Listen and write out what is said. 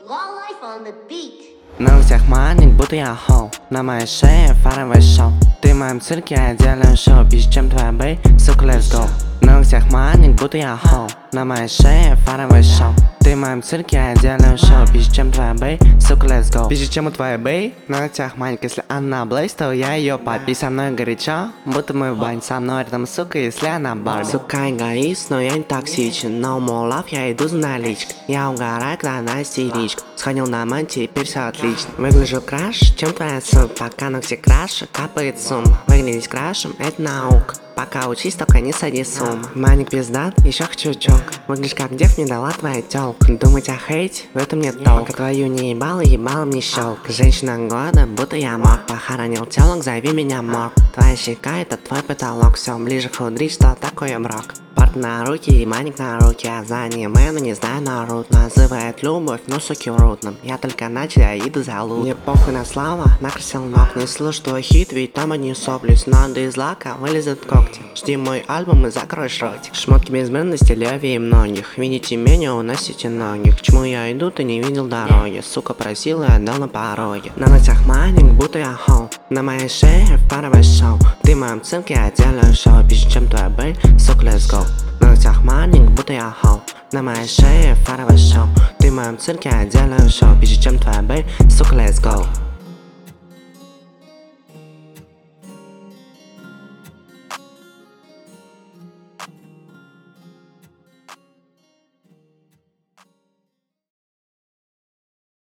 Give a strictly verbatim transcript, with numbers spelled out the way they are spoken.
Law Life on the beat. На лысях маник, будто я холл. На моей шее фаровый шоу. Ты в моем цирке, я делаю шоу. Пизже, чем твоя бэй, сука, let's go. На лысях маник, будто я холл. На моей шее фаровый шоу. Ты в моем цирке, я делаю шоу. Пизже, чем твоя бэй, сука, let's go. Пизже, чем у твоей бэй, на лысях маник. Если она блейз, то я ее папи. Со мной горячо, будто мы в бань. Со мной рядом, сука, если она барби. Сука, эгоист, но я не токсичен. No more love, я иду за наличкой. Я угораю, когда она истеричка. Сходил на мэн, теперь все отлично. Выгляжу краше, чем твоя сука. Пока ногти краше, капает сумма. Выглядеть крашем, это наука. Пока учись, только не садись с ума. Маник пиздат, еще хочу чок. Выглядишь как дев, не дала твоя тёлка. Думать о хейте, в этом нет толка. Твою не ебала, ебалом не щелк. Женщина года, будто я мог. Похоронил телок, зови меня морг. Твоя щека, это твой потолок. Все ближе худрить, что такое брак. Парт на руки и маник на руки. А за аниме, но не знаю народ. Называет любовь, но суки врут нам. Я только начал, я иду за лут. Мне похуй на слава, накрасил ног. Не слушай твой хит, ведь там одни сопли. Надо из лака вылезет когти. Жди мой альбом и закроешь ротик. Шмотки безмерности левее многих. Видите меня, уносите ноги. К чему я иду, ты не видел дороги. Сука просила, я отдал на пороге. На ногтях маник, будто я холл. На моей шее фаровый шоу. Ты в моем цирке, я делаю шоу. Пизже, чем твоя бэй, сука, let's go. На ногтях маник, будто я холл. На моей шее фаровый шоу. Ты в моем цирке, я делаю шоу. Пизже, чем твоя бэй, сука, let's go.